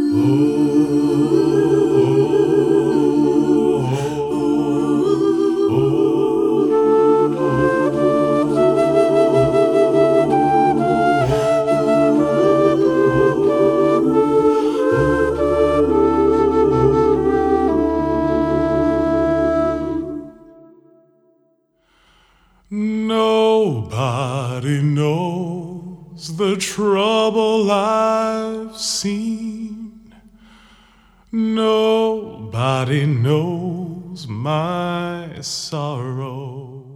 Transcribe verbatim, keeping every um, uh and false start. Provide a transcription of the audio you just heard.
Nobody knows the trouble I've seen. Nobody knows my sorrow.